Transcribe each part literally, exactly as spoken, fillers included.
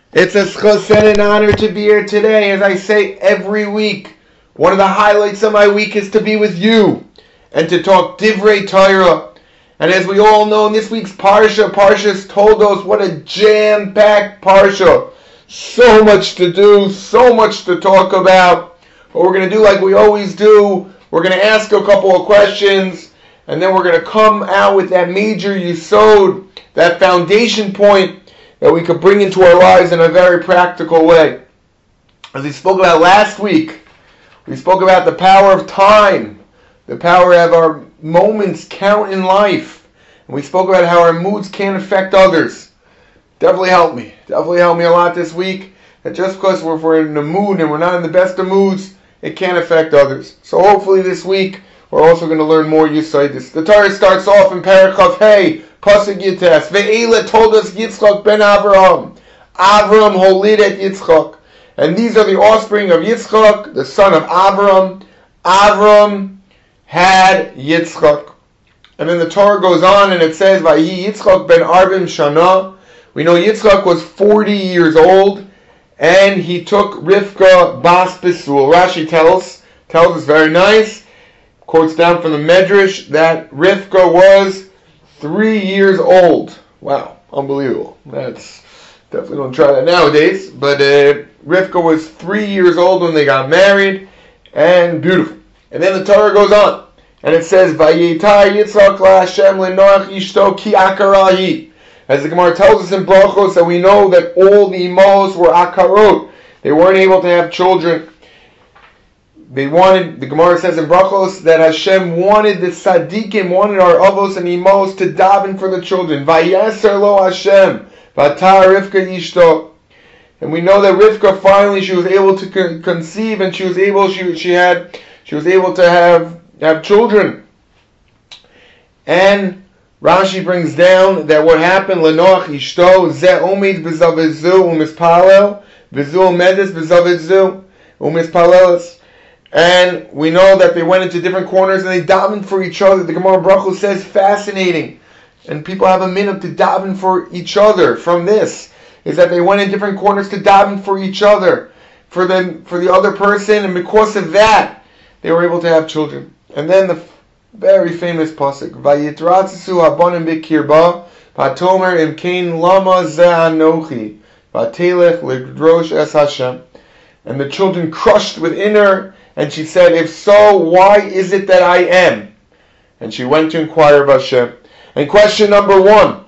It's a schus and an honor to be here today. As I say every week, one of the highlights of my week is to be with you and to talk Divrei Torah. And as we all know, in this week's Parsha, Parsha's told us what a jam-packed Parsha. So much to do, so much to talk about. But we're going to do like we always do. We're going to ask a couple of questions, and then we're going to come out with that major yesod, that foundation point that we could bring into our lives in a very practical way. As we spoke about last week, we spoke about the power of time, the power of our moments count in life, and we spoke about how our moods can affect others. Definitely helped me. Definitely helped me a lot this week. That just because we're, if we're in the mood and we're not in the best of moods, it can affect others. So hopefully this week we're also going to learn more Yesodis. The Torah starts off in Parachav Hey, Pasuk Yites. Ve'ela told us Yitzchak ben Avraham. Avram holid et Yitzchak. And these are the offspring of Yitzchak, the son of Avram. Avram had Yitzchak. And then the Torah goes on and it says, Vayi Yitzchak ben Arvim Shana. We know Yitzchak was forty years old, and he took Rivka bas Besul. Rashi tells, tells us very nice, quotes down from the Medrash, that Rivka was three years old. Wow, unbelievable. That's definitely don't try that nowadays. But uh, Rivka was three years old when they got married, and beautiful. And then the Torah goes on, and it says, Vayitar Yitzchak la Hashem leNoach ishto ki akarahi. As the Gemara tells us in Brachos, that we know that all the imos were akarot. They weren't able to have children. They wanted, the Gemara says in Brachos, that Hashem wanted the tzaddikim, wanted our avos and imos to daven for the children. Vayaser lo Hashem, vatar Rivka ishto. And we know that Rivka finally, she was able to con- conceive, and she was able, she she had, she was able to have have children. And Rashi brings down that what happened, Lenoach ishto, ze omid b'zavizu umispalel, vizu medes b'zavizu umispalelis. And we know that they went into different corners and they davened for each other. The Gemara Baruch says, fascinating. And people have a minute to daven for each other from this, is that they went in different corners to daven for each other, for them, for the other person, and because of that, they were able to have children. And then the very famous pasuk, Vayitratzu habanim b'kirba, vatomer imkein lama ze anochi, vatelech lidrosh es Hashem. And the children crushed within her, and she said, if so, why is it that I am? And she went to inquire of Hashem. And question number one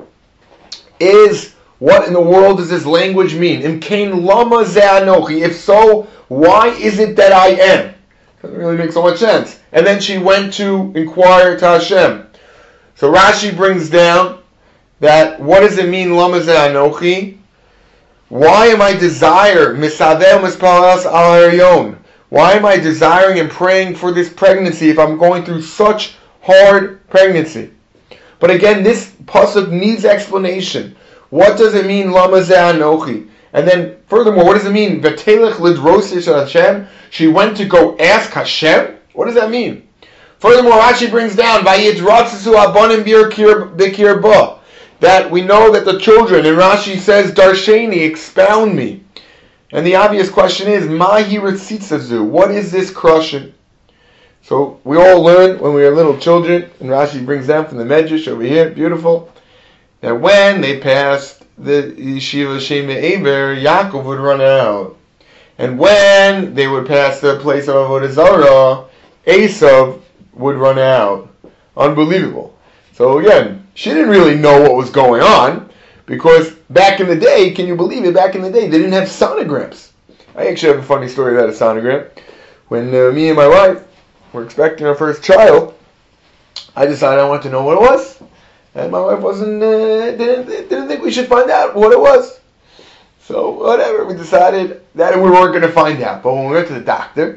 is, what in the world does this language mean? Imkein lama ze anochi. If so, why is it that I am? Doesn't really make so much sense. And then she went to inquire to Hashem. So Rashi brings down that, what does it mean, lama ze anochi? Why am I desire, misaver mispalas al harion? Why am I desiring and praying for this pregnancy if I'm going through such hard pregnancy? But again, this pasuk needs explanation. What does it mean, lama ze anochi? And then, furthermore, what does it mean? V'telech lidrosh Hashem. She went to go ask Hashem. What does that mean? Furthermore, Rashi brings down Vayitratzu habanim b'kirba, that we know that the children, and Rashi says Darsheni, expound me. And the obvious question is, Mahi ritzitzazu. What is this crushing? So we all learned when we were little children, and Rashi brings down from the Medrash over here, beautiful, that when they passed the Yeshiva Shema Eber, Yaakov would run out. And when they would pass the place of Avodah Zarah, Esav would run out. Unbelievable. So again, she didn't really know what was going on, because back in the day, can you believe it, back in the day, they didn't have sonograms. I actually have a funny story about a sonogram. When uh, me and my wife were expecting our first child, I decided I wanted to know what it was. And my wife wasn't, uh, didn't, didn't think we should find out what it was. So, whatever, we decided that we weren't going to find out. But when we went to the doctor,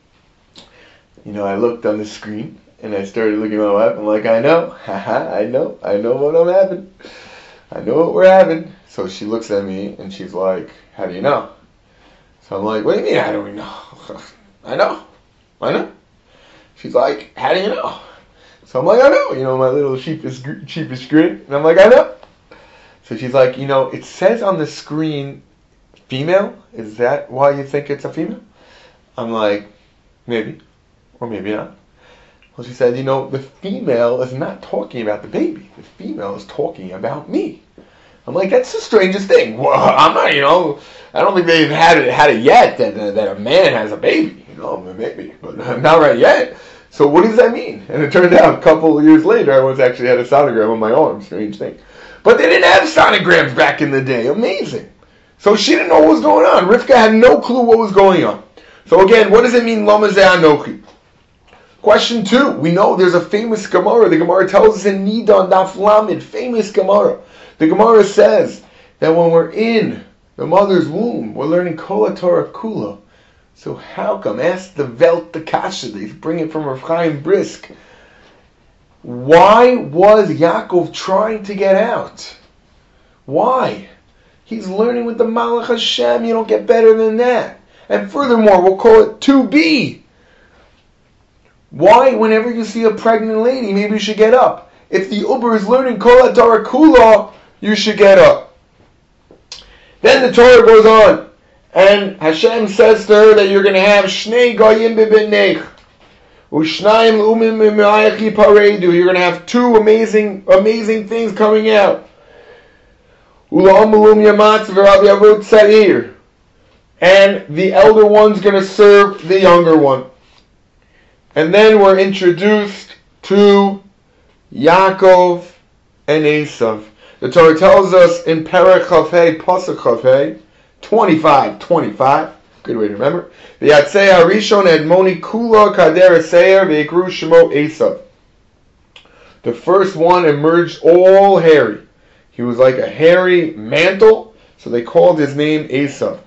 you know, I looked on the screen, and I started looking at my wife. I'm like, I know, haha, I know, I know what I'm having. I know what we're having. So she looks at me, and she's like, how do you know? So I'm like, what do you mean, I don't know? I know, I know. She's like, how do you know? So I'm like, I know, you know, my little sheepish, sheepish grin. And I'm like, I know. So she's like, you know, it says on the screen female? Is that why you think it's a female? I'm like, maybe, or maybe not. Well, she said, you know, the female is not talking about the baby. The female is talking about me. I'm like, that's the strangest thing. Well, I'm not, you know, I don't think they've had it had it yet that uh, that a man has a baby. You know, maybe, but not right yet. So what does that mean? And it turned out a couple of years later, I was actually had a sonogram on my arm. Strange thing. But they didn't have sonograms back in the day. Amazing. So she didn't know what was going on. Rivka had no clue what was going on. So again, what does it mean, Lama Ze Anochi? Question two. We know there's a famous Gemara. The Gemara tells us in Nidan Daf Lamed, famous Gemara. The Gemara says that when we're in the mother's womb, we're learning Kol HaTorah Kula. So how come? Ask the Velt the Kasha. They bring it from Rav Chaim Brisk. Why was Yaakov trying to get out? Why? He's learning with the Malach Hashem. You don't get better than that. And furthermore, we'll call it two B. Why, whenever you see a pregnant lady, maybe you should get up. If the Uber is learning Kol HaTorah Kula, you should get up. Then the Torah goes on, and Hashem says to her that you're going to have Shnei Goyim B'Bnech, U'Shnayim L'Umim B'Ma'ayach Yiparedu. You're going to have two amazing, amazing things coming out. U'La'am L'Um Yamatz V'Rav Yavut Tza'ir. And the elder one's going to serve the younger one. And then we're introduced to Yaakov and Esav. The Torah tells us in Perek Chavei, Pasuk Chavei, twenty-five, twenty-five, good way to remember. The Yatzei HaRishon Edmoni Kula Kader Seir Ve'ikru Shemo Esav. The first one emerged all hairy. He was like a hairy mantle, so they called his name Esav.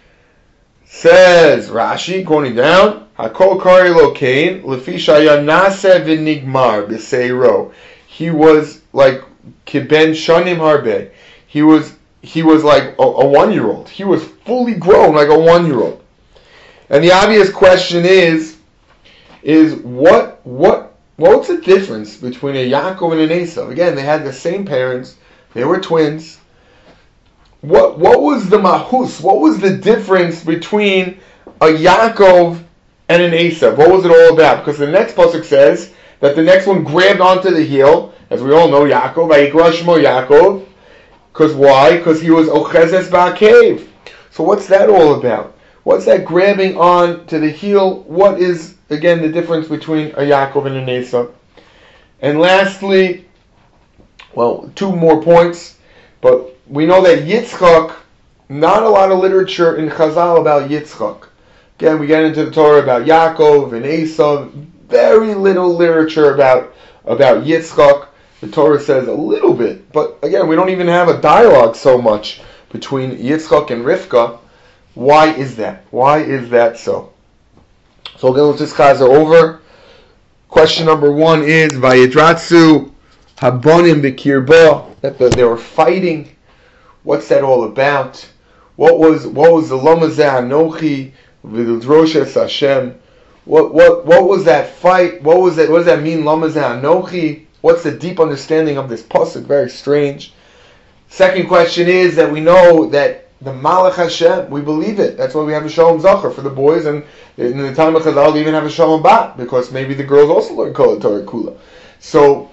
Says Rashi, going down, Hakol Kari Lokain, Lefisha Yanase V'Nigmar B'Seiro. He was like Kiben Shanim Harbe. He was he was like a, a one-year-old. He was fully grown like a one-year-old. And the obvious question is, is what what what's the difference between a Yaakov and an Esav? Again, they had the same parents. They were twins. What what was the mahus? What was the difference between a Yaakov and an Esav? What was it all about? Because the next pasuk says that the next one grabbed onto the heel, as we all know, Yaakov, Vayikra Shmo Yaakov. Because why? Because he was Ochezes Ba'akev. So what's that all about? What's that grabbing on to the heel? What is, again, the difference between a Yaakov and an Esav? And lastly, well, two more points, but we know that Yitzchak, not a lot of literature in Chazal about Yitzchak. Again, we get into the Torah about Yaakov and Esav, very little literature about, about Yitzchak. The Torah says a little bit, but again, we don't even have a dialogue so much between Yitzchak and Rivka. Why is that? Why is that so? So again, let's just chazer over. Question number one is Vayidratzu Habonim B'Kirba, that the, they were fighting. What's that all about? What was what was the Lama Ze Anochi V'Droshes Hashem? What what what was that fight? What was that? What does that mean? Lama Ze Anochi. What's the deep understanding of this pasuk? Very strange. Second question is that we know that the Malach Hashem, we believe it. That's why we have a Shalom Zachar for the boys, and in the time of Chazal, we even have a Shalom Bat, because maybe the girls also learn Kol HaTorah Kula. So,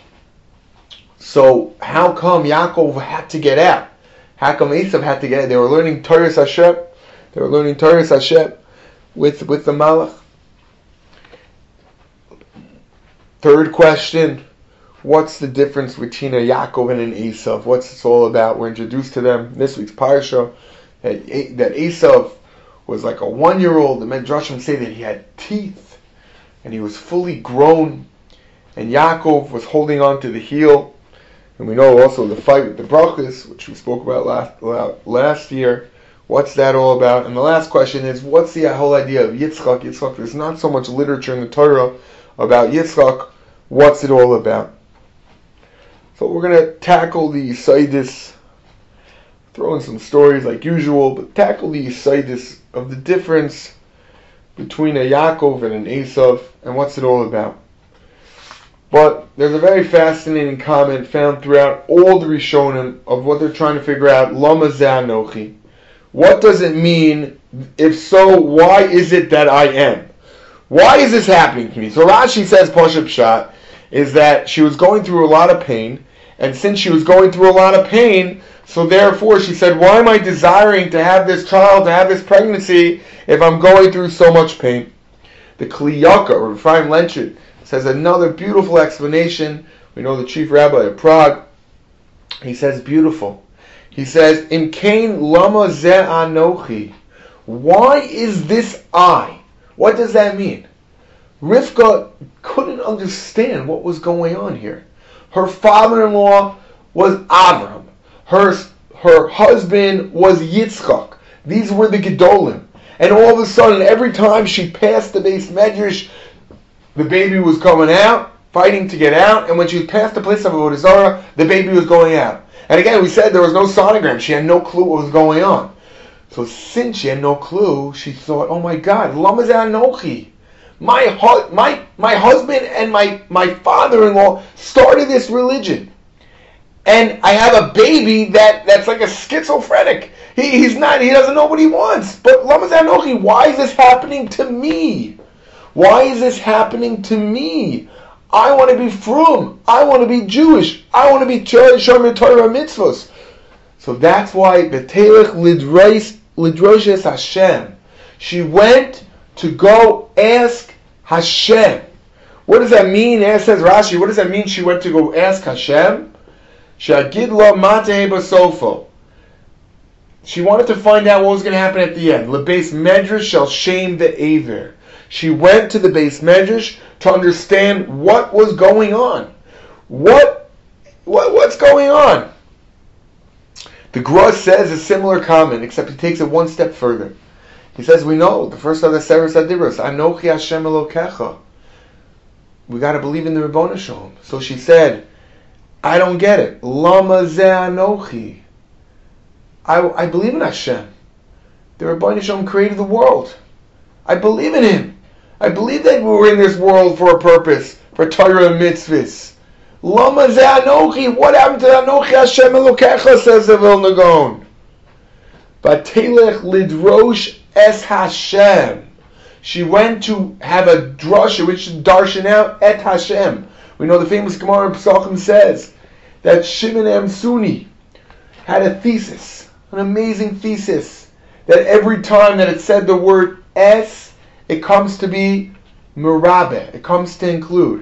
so how come Yaakov had to get out? How come Esav had to get out? They were learning Torah Hashem. They were learning Torah Hashem with, with the Malach. Third question. What's the difference between a Yaakov and an Esav? What's this all about? We're introduced to them this week's parsha. That, that Esav was like a one-year-old. The Medrashim say that he had teeth and he was fully grown. And Yaakov was holding on to the heel. And we know also the fight with the brachas, which we spoke about last, last year. What's that all about? And the last question is, what's the whole idea of Yitzchak? Yitzchak, there's not so much literature in the Torah about Yitzchak. What's it all about? So we're going to tackle the Yisaidis, throw in some stories like usual, but tackle the Yisaidis of the difference between a Yaakov and an Esav, and what's it all about. But there's a very fascinating comment found throughout all the Rishonim of what they're trying to figure out, Lama Ze Anochi. What does it mean? If so, why is it that I am? Why is this happening to me? So Rashi says, Pashup Pshat, is that she was going through a lot of pain, and since she was going through a lot of pain, so therefore she said, why am I desiring to have this child, to have this pregnancy, if I'm going through so much pain? The Kli Yakar, or Ephraim Lenchit, says another beautiful explanation. We know the chief rabbi of Prague. He says, beautiful. He says, Im kain lama ze anochi. Why is this I? What does that mean? Rivka couldn't understand what was going on here. Her father-in-law was Avram. Her, her husband was Yitzchak. These were the Gedolim. And all of a sudden, every time she passed the base medrash, the baby was coming out, fighting to get out. And when she passed the place of Avodah Zarah, the baby was going out. And again, we said there was no sonogram. She had no clue what was going on. So since she had no clue, she thought, oh my God, Lama ze anochi. My, hu- my, my husband and my, my father-in-law started this religion. And I have a baby that, that's like a schizophrenic. He, he's not, he doesn't know what he wants. But Lama ze anochi, why is this happening to me? Why is this happening to me? I want to be frum. I want to be Jewish. I want to be Shomer Torah mitzvos. So that's why B'telech Lidroshes Hashem. She went to go ask Hashem. What does that mean? As says Rashi, what does that mean? She went to go ask Hashem. Shagid lo mateh basofo. She wanted to find out what was going to happen at the end. Lebeis medrash shall shame the aver. She went to the base medrash to understand what was going on. What, what what's going on? The Gra says a similar comment, except he takes it one step further. He says, we know, the first of the Sefer Sadibros, Anochi Hashem Elokecha. We got to believe in the Ribono Shel Olam. So she said, I don't get it. Lama ze Anochi. I, I believe in Hashem. The Ribono Shel Olam created the world. I believe in Him. I believe that we were in this world for a purpose, for Torah and mitzvahs. Lama ze Anochi. What happened to Anochi Hashem Elokecha, says the Vilna Gaon. Batelech lidrosh es Hashem. She went to have a drasha, which is darshan out et Hashem. We know the famous Gemara in Pesachim says that Shimon Amsuni had a thesis, an amazing thesis, that every time that it said the word es, it comes to be merabe, it comes to include.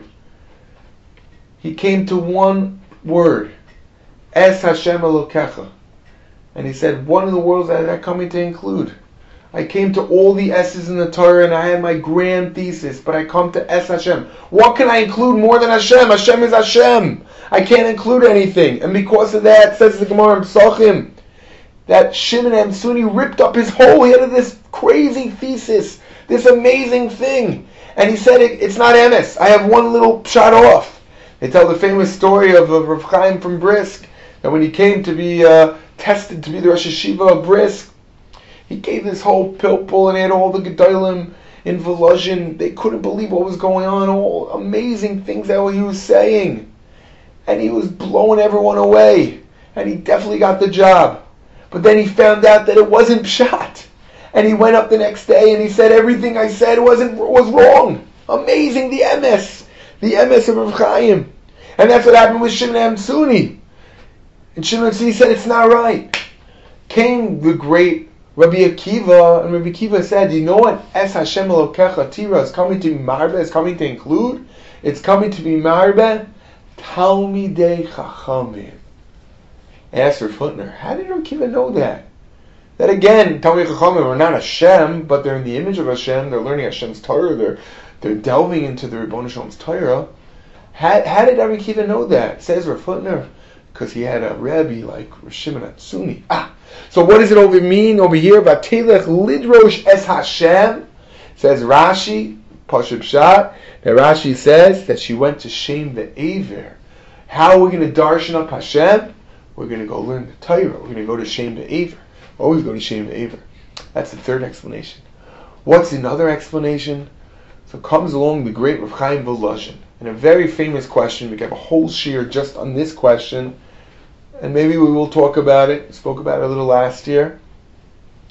He came to one word, es Hashem Elokecha. And he said, one of the words that I'm coming to include. I came to all the S's in the Torah and I had my grand thesis, but I come to Es Hashem. What can I include more than Hashem? Hashem is Hashem. I can't include anything. And because of that, says the Gemara in Pesachim, that Shimon Amsuni ripped up his whole, he had this crazy thesis, this amazing thing. And he said, it, it's not emes. I have one little shot off. They tell the famous story of, of Rav Chaim from Brisk, that when he came to be uh, tested to be the Rosh Hashiva of Brisk, he gave this whole pilpul and had all the Gedolim in Volozhin. They couldn't believe what was going on, all amazing things that he was saying. And he was blowing everyone away. And he definitely got the job. But then he found out that it wasn't pshat. And he went up the next day and he said, everything I said wasn't was wrong. Amazing, the emes. The emes of Rav Chaim. And that's what happened with Shimon Amsuni. And Shimon Amsuni said, it's not right. Came the great Rabbi Akiva, and Rabbi Akiva said, you know what? Es Hashem Elokecha Tira is coming to be marbe, is coming to include. It's coming to be marbe. Talmidei Chachamim. Asked Rav Hutner, how did Rabbi Akiva know that? That again, Talmidei Chachamim are not Hashem, but they're in the image of Hashem. They're learning Hashem's Torah. They're they're delving into the Ribono Shel Olam's Torah. How, how did Rabbi Akiva know that? Says Rav Hutner, because he had a Rebbe like Shimon Amsuni. Ah. So what does it over mean over here? Vatelech lidrosh es Hashem. Says Rashi, Pashup Pshat, that Rashi says that she went to shame the Aver. How are we going to darshan up Hashem? We're going to go learn the Torah. We're going to go to shame the Aver. Always go to shame the Aver. That's the third explanation. What's another explanation? So comes along the great Rav Chaim Volozhin. And a very famous question. We have a whole shiur just on this question. And maybe we will talk about it. We spoke about it a little last year.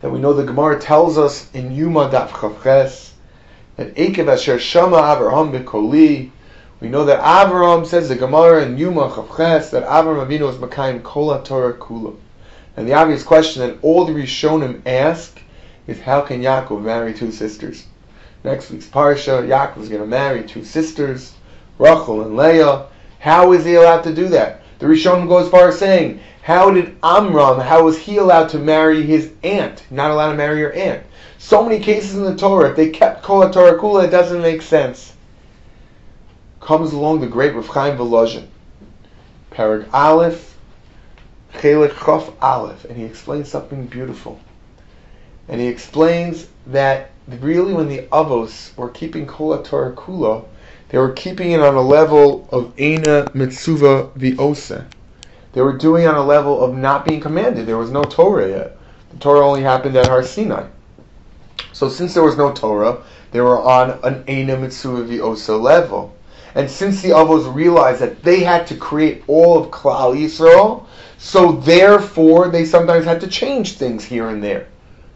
that we know the Gemara tells us in Yuma Daf Chavches that Ekev Asher Shama Avraham B'Koli. We know that Avraham, says the Gemara in Yuma Chavches, that Avraham Avinu was Makayim Kol HaTorah Kula. And the obvious question that all the Rishonim ask is, how can Yaakov marry two sisters? Next week's Parsha, Yaakov is going to marry two sisters, Rachel and Leah. How is he allowed to do that? The Rishonim go as far as saying, how did Amram, how was he allowed to marry his aunt? Not allowed to marry your aunt. So many cases in the Torah, if they kept Kol HaTorah Kula, it doesn't make sense. Comes along the great Rav Chaim Volozhin, Parag Aleph, Chelek Chof Aleph, and he explains something beautiful. And he explains that really when the Avos were keeping Kol HaTorah Kula, they were keeping it on a level of Eina Mitzuva V'Oseh. They were doing it on a level of not being commanded. There was no Torah yet. The Torah only happened at Har Sinai. So since there was no Torah, they were on an Eina Mitzuva V'Oseh level. And since the Avos realized that they had to create all of Klal Yisrael, so therefore they sometimes had to change things here and there.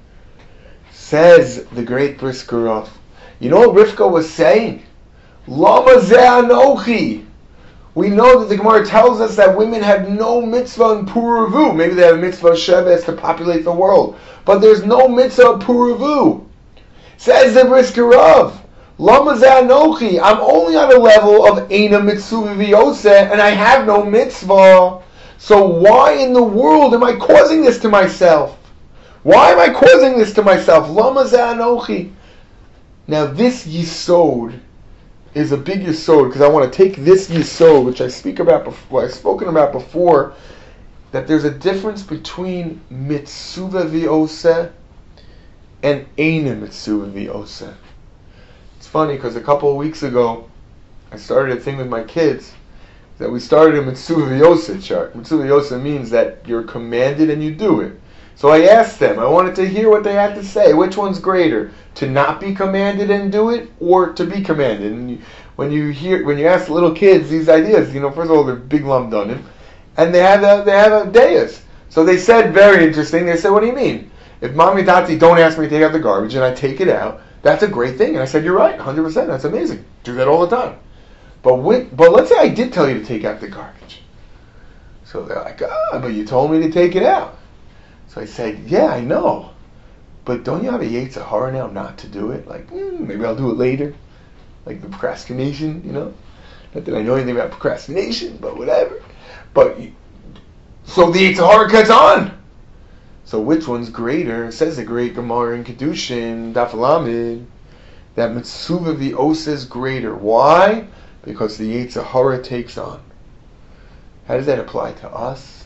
Says the great Brisker Rav, you know what Rivka was saying? Lama zeh anochi. We know that the Gemara tells us that women have no mitzvah in Puravu. Maybe they have a mitzvah of Sheves to populate the world, but there's no mitzvah of Puravu. Says the Brisker Rav, Lama zeh anochi. I'm only on a level of Eina Mitzuva V'Oseh, and I have no mitzvah. So why in the world am I causing this to myself? Why am I causing this to myself? Lama zeh anochi. Now this Yisod is a big Yisod, because I want to take this Yisod, which I speak about before, I've spoken about before, that there's a difference between Mitzuva V'Oseh and Eina Mitzuva V'Oseh. It's funny because a couple of weeks ago, I started a thing with my kids that we started a Mitzuva V'Oseh chart. Mitzuva V'Oseh means that you're commanded and you do it. So I asked them, I wanted to hear what they had to say. Which one's greater? To not be commanded and do it, or to be commanded? And you, when you hear, when you ask little kids these ideas, you know, first of all, they're big lamdanim, and they have a, they have a deis. So they said, very interesting, they said, what do you mean? If mommy and daddy don't ask me to take out the garbage and I take it out, that's a great thing. And I said, you're right, one hundred percent, that's amazing. Do that all the time. But with, but let's say I did tell you to take out the garbage. So they're like, ah, but you told me to take it out. So I said, yeah, I know. But don't you have a Yetzer Hara now not to do it? Like, mm, maybe I'll do it later. Like the procrastination, you know? Not that I know anything about procrastination, but whatever. But, so the Yetzer Hara cuts on. So which one's greater? Says the great Gemara in Kedushin, Daf Lamed, that Mitzuva V'Oseh is greater. Why? Because the Yetzer Hara takes on. How does that apply to us?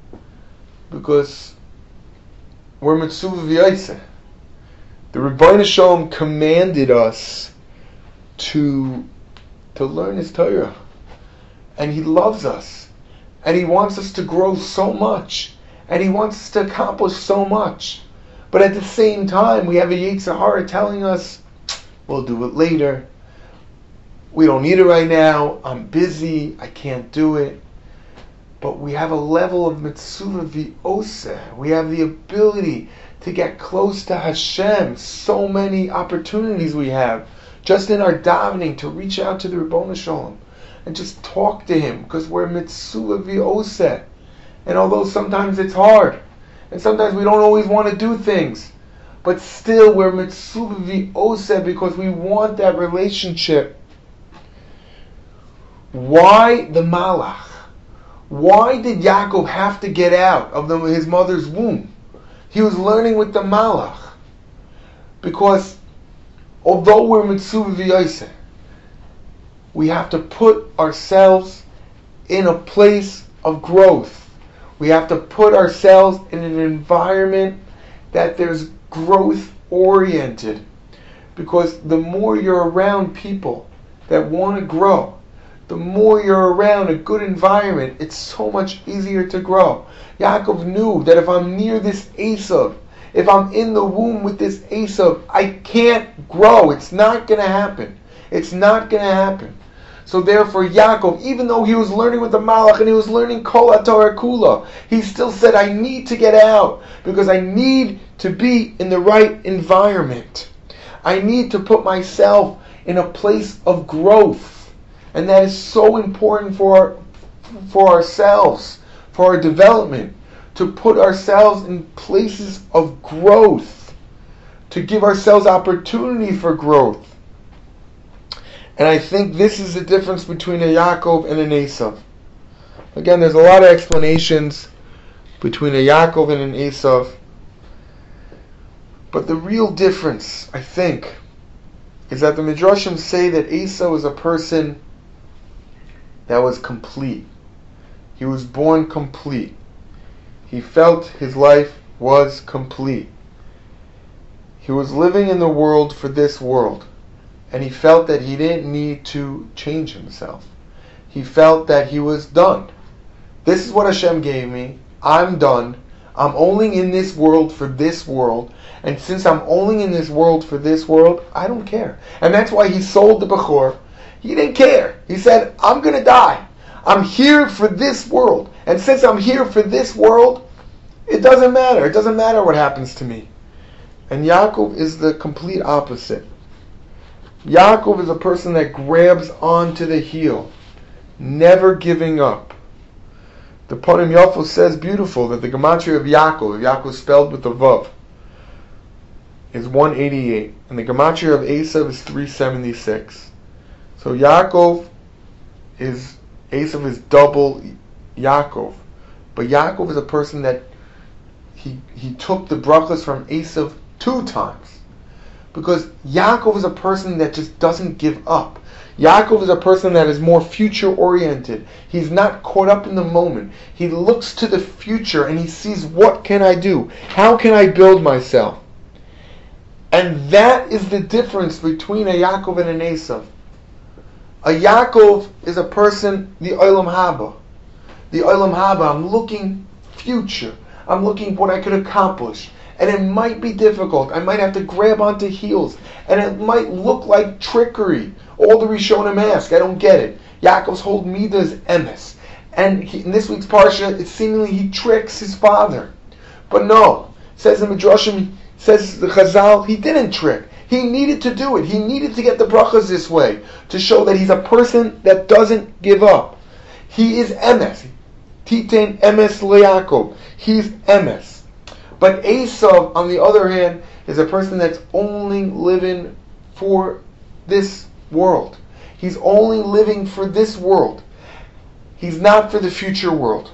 Because we're Mitzuva V'Oseh. The Rebbeinu Shalom commanded us to to learn His Torah, and He loves us, and He wants us to grow so much, and He wants us to accomplish so much. But at the same time, we have a Yetzer Hara telling us, "We'll do it later. We don't need it right now. I'm busy. I can't do it." But we have a level of Mitzuva V'Oseh. We have the ability to get close to Hashem. So many opportunities we have just in our davening to reach out to the Rebbeinu Shalom and just talk to Him, because we're Mitzuva V'Oseh. And although sometimes it's hard, and sometimes we don't always want to do things, but still we're Mitzuva V'Oseh because we want that relationship. Why the Malach? Why did Yaakov have to get out of the, his mother's womb? He was learning with the Malach. Because although we're Mitzuva V'Oseh, we have to put ourselves in a place of growth. We have to put ourselves in an environment that there's growth oriented. Because the more you're around people that want to grow, the more you're around a good environment, it's so much easier to grow. Yaakov knew that if I'm near this Esav, if I'm in the womb with this Esav, I can't grow. It's not going to happen. It's not going to happen. So therefore Yaakov, even though he was learning with the Malach and he was learning Kol HaTorah Kula, he still said, I need to get out because I need to be in the right environment. I need to put myself in a place of growth. And that is so important for, for ourselves, for our development, to put ourselves in places of growth, to give ourselves opportunity for growth. And I think this is the difference between a Yaakov and an Esav. Again, there's a lot of explanations between a Yaakov and an Esav. But the real difference, I think, is that the Midrashim say that Esav was a person that was complete. He was born complete. He felt his life was complete. He was living in the world for this world. And he felt that he didn't need to change himself. He felt that he was done. This is what Hashem gave me. I'm done. I'm only in this world for this world. And since I'm only in this world for this world, I don't care. And that's why he sold the Bechor. He didn't care. He said, I'm going to die. I'm here for this world. And since I'm here for this world, it doesn't matter. It doesn't matter what happens to me. And Yaakov is the complete opposite. Yaakov is a person that grabs onto the heel, never giving up. The Ponim Yafo says beautiful that the gematria of Yaakov, Yaakov spelled with the Vav, is one eighty-eight, and the gematria of Esav is three seventy-six. So Yaakov is, Esav is double Yaakov. But Yaakov is a person that he he took the brachas from Esav two times. Because Yaakov is a person that just doesn't give up. Yaakov is a person that is more future-oriented. He's not caught up in the moment. He looks to the future and he sees, what can I do? How can I build myself? And that is the difference between a Yaakov and an Esav. A Yaakov is a person, the Olam Haba. The Olam Haba, I'm looking future. I'm looking what I could accomplish. And it might be difficult. I might have to grab onto heels. And it might look like trickery. All the Rishonim ask. I don't get it. Yaakov's whole midah is emes. And he, in this week's parsha, it seemingly he tricks his father. But no. Says the Midrashim, says the Chazal, he didn't trick. He needed to do it. He needed to get the brachas this way. To show that he's a person that doesn't give up. He is emes. Titain emes leYaakov. He's emes. But Esav, on the other hand, is a person that's only living for this world. He's only living for this world. He's not for the future world.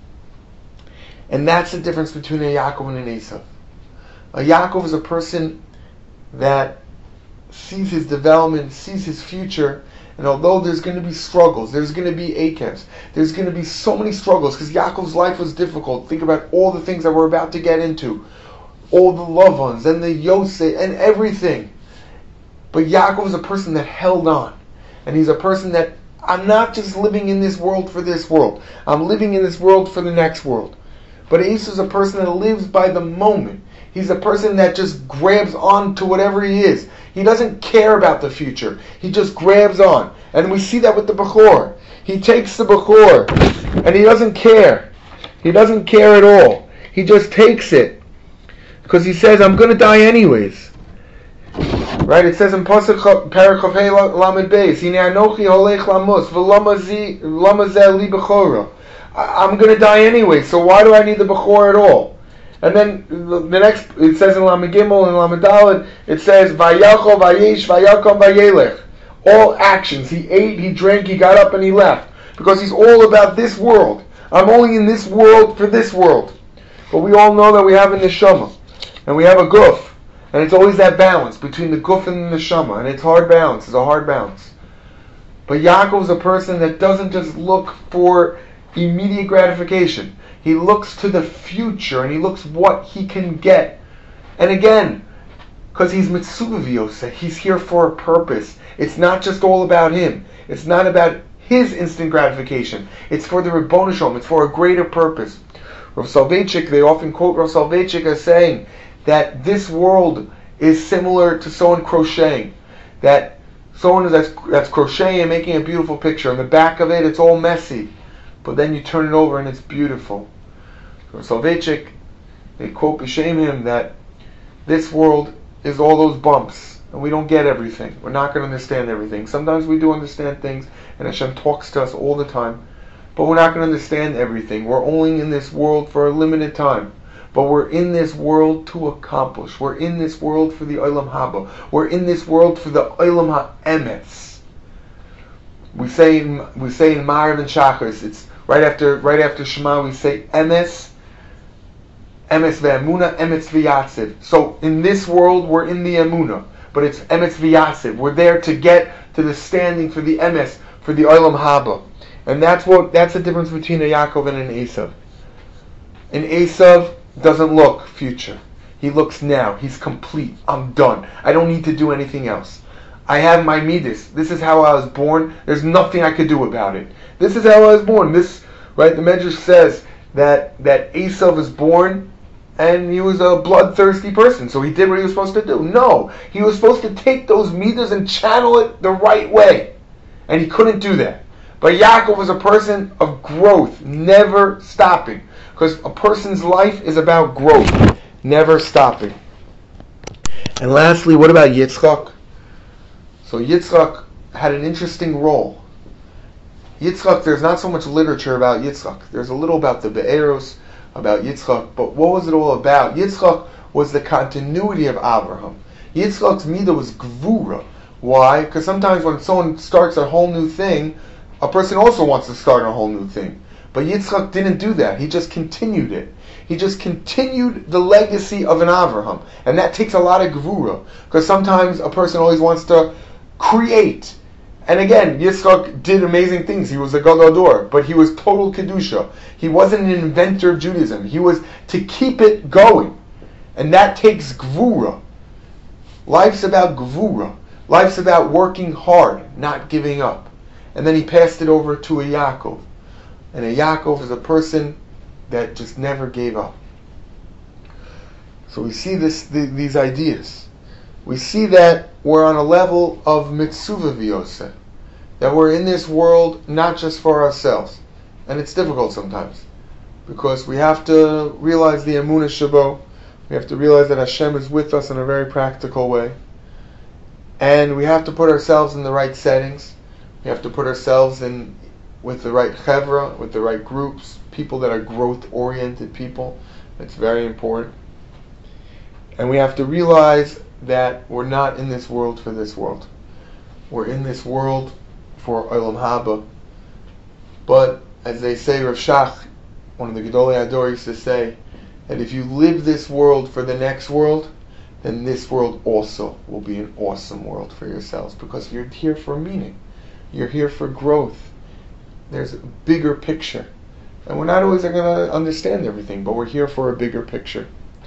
And that's the difference between a Yaakov and an Esav. A Yaakov is a person that sees his development, sees his future, and although there's going to be struggles, there's going to be akevs, there's going to be so many struggles, because Yaakov's life was difficult. Think about all the things that we're about to get into. All the loved ones, and the Yosef, and everything. But Yaakov is a person that held on. And he's a person that, I'm not just living in this world for this world. I'm living in this world for the next world. But Esav is a person that lives by the moment. He's a person that just grabs on to whatever he is. He doesn't care about the future. He just grabs on. And we see that with the Bechor. He takes the Bechor and he doesn't care. He doesn't care at all. He just takes it. Because he says, I'm going to die anyways. Right? It says in Pasuk Perek Hey Lamed Beis, Hine Anochi Holech Lamos, V'lama Zeh Li Bechora. I'm going to die anyway, so why do I need the Bechor at all? And then the next, it says in Lamed Gimel and Lamed Daled, it says, Vayachol, Vayesh, Vayakom, Vayelech. All actions. He ate, he drank, he got up and he left. Because he's all about this world. I'm only in this world for this world. But we all know that we have a neshama. And we have a guf. And it's always that balance between the guf and the neshama. And it's hard balance. It's a hard balance. But Yaakov is a person that doesn't just look for immediate gratification. He looks to the future and he looks what he can get. And again, because he's Mitzuva V'Yoseh, he's here for a purpose. It's not just all about him. It's not about his instant gratification. It's for the Ribono Shel Olam. It's for a greater purpose. Rav Soloveitchik, they often quote Rav Soloveitchik as saying that this world is similar to someone crocheting. That someone that's, that's crocheting and making a beautiful picture. On the back of it, it's all messy. But then you turn it over and it's beautiful. So Soloveitchik, they quote b'shem him that this world is all those bumps. And we don't get everything. We're not going to understand everything. Sometimes we do understand things, and Hashem talks to us all the time. But we're not going to understand everything. We're only in this world for a limited time. But we're in this world to accomplish. We're in this world for the Olam Haba. We're in this world for the Olam HaEmetz. We say in, we say in Ma'ariv and Shachris, it's right after right after Shema, we say Emes, Emes ve'emuna, Emetz v'yatziv. So in this world, we're in the Emuna, but it's Emetz v'yatziv. We're there to get to the standing for the Emes, for the Olam Haba. And that's what that's the difference between a Yaakov and an Esav. An Esav doesn't look future. He looks now. He's complete. I'm done. I don't need to do anything else. I have my midas. This is how I was born. There's nothing I could do about it. This is how I was born. This, right? The Medrash says that that Esav was born and he was a bloodthirsty person, so he did what he was supposed to do. No, he was supposed to take those midas and channel it the right way, and he couldn't do that. But Yaakov was a person of growth, never stopping. Because a person's life is about growth, never stopping. And lastly, what about Yitzchak? So Yitzchak had an interesting role. Yitzchak, there's not so much literature about Yitzchak. There's a little about the Be'eros, about Yitzchak, but what was it all about? Yitzchak was the continuity of Abraham. Yitzchak's midah was gvura. Why? Because sometimes when someone starts a whole new thing, a person also wants to start a whole new thing. But Yitzchak didn't do that. He just continued it. He just continued the legacy of an Avraham. And that takes a lot of gevura. Because sometimes a person always wants to create. And again, Yitzchak did amazing things. He was a Gadol Dor, but he was total Kedusha. He wasn't an inventor of Judaism. He was to keep it going. And that takes gevura. Life's about gevura. Life's about working hard, not giving up. And then he passed it over to a Yaakov. And a Yaakov is a person that just never gave up. So we see this, the, these ideas. We see that we're on a level of mitzuva v'yoseh. That we're in this world not just for ourselves. And it's difficult sometimes. Because we have to realize the emunah shabo. We have to realize that Hashem is with us in a very practical way. And we have to put ourselves in the right settings. We have to put ourselves in with the right chevra, with the right groups, people that are growth-oriented people. It's very important. And we have to realize that we're not in this world for this world. We're in this world for Olam Haba. But, as they say, Rav Shach, one of the Gedolei Hador, used to say, that if you live this world for the next world, then this world also will be an awesome world for yourselves, because you're here for meaning. You're here for growth. There's a bigger picture. And we're not always going to understand everything, but we're here for a bigger picture.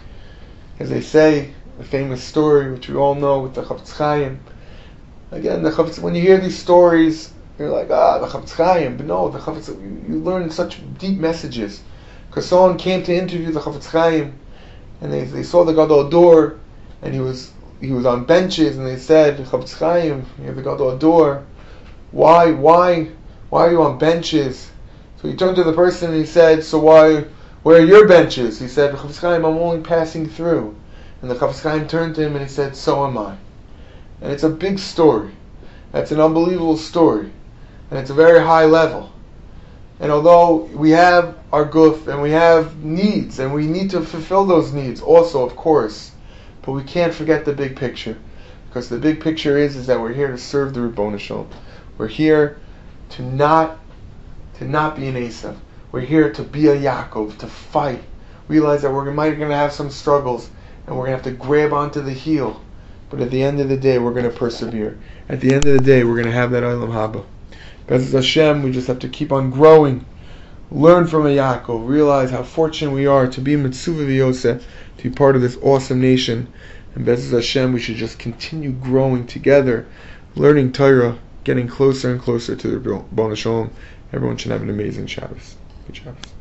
As they say, the famous story, which we all know, with the Chafetz Chaim. Again, the Chafetz, when you hear these stories, you're like, ah, the Chafetz Chaim. But no, the Chafetz, you, you learn such deep messages. Because someone came to interview the Chafetz Chaim, and they, they saw the Gadol Dor, and he was he was on benches, and they said, Chafetz Chaim, you're the Gadol Dor. Why, why, why are you on benches? So he turned to the person and he said, so why, where are your benches? He said, Chafetz Chaim, I'm only passing through. And the Chafetz Chaim turned to him and he said, so am I. And it's a big story. That's an unbelievable story. And it's a very high level. And although we have our guf and we have needs, and we need to fulfill those needs also, of course, but we can't forget the big picture. Because the big picture is, is that we're here to serve the Ribbono Shel Olam. We're here to not to not be an Esav. We're here to be a Yaakov, to fight. Realize that we're might going to have some struggles, and we're going to have to grab onto the heel. But at the end of the day, we're going to persevere. At the end of the day, we're going to have that Olam Haba. Because Hashem, we just have to keep on growing. Learn from a Yaakov. Realize how fortunate we are to be Mitzuva v'Yoseh, to be part of this awesome nation. And Bezos Hashem, we should just continue growing together, learning Torah, getting closer and closer to the Ribbono Shel Olam. Everyone should have an amazing Shabbos. Good Shabbos.